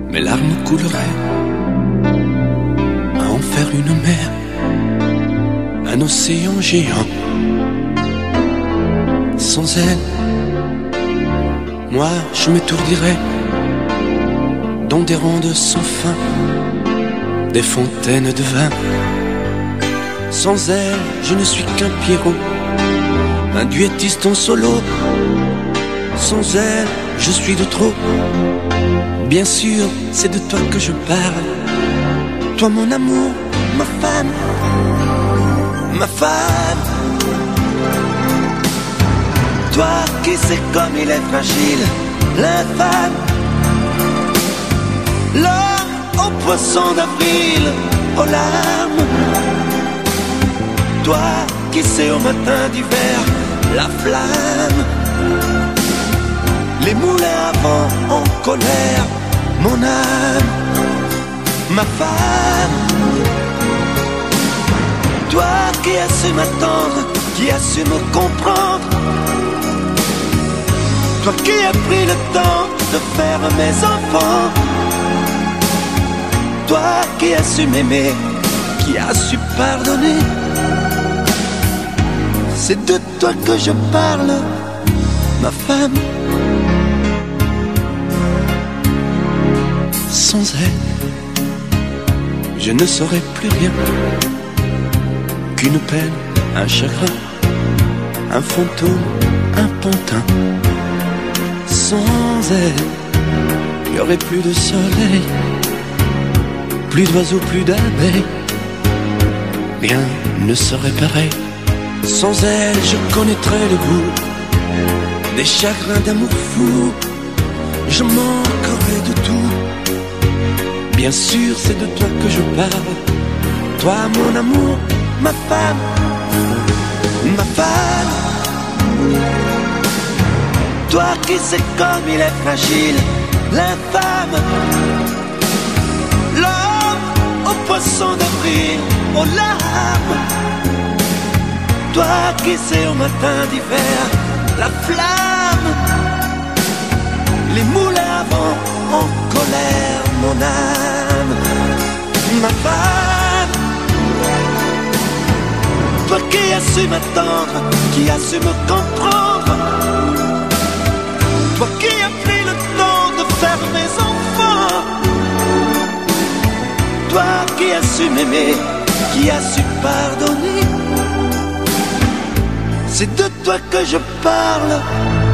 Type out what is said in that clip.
mes larmes couleraient à en faire une mer, un océan géant. Sans elle, moi je m'étourdirais dans des rondes sans fin, des fontaines de vin. Sans elle, je ne suis qu'un Pierrot, un duettiste en solo. Sans elle, je suis de trop. Bien sûr, c'est de toi que je parle. Toi mon amour, ma femme, ma femme. Toi qui sais comme il est fragile, l'infâme, l'homme au poisson d'avril, aux larmes. Toi qui sais au matin d'hiver, la flamme, les moulins à vent en colère, mon âme, ma femme. Toi qui as su m'attendre, qui as su me comprendre, toi qui as pris le temps de faire mes enfants, toi qui as su m'aimer, qui as su pardonner, c'est de toi que je parle, ma femme. Sans elle, je ne saurais plus rien qu'une peine, un chagrin, un fantôme, un pantin. Sans elle, il n'y aurait plus de soleil, plus d'oiseaux, plus d'abeilles, rien ne serait pareil. Sans elle, je connaîtrais le goût des chagrins d'amour fou, je manquerais de tout. Bien sûr, c'est de toi que je parle, toi mon amour, ma femme, ma femme. Toi qui sais comme il est fragile, l'infâme, l'homme au poisson d'avril, aux larmes. Toi qui sais au matin d'hiver, la flamme, les moulins à vent en colère, mon âme, ma femme. Toi qui as su m'attendre, qui as su me comprendre, toi qui as pris le temps de faire mes enfants, toi qui as su m'aimer, qui as su pardonner, c'est de toi que je parle.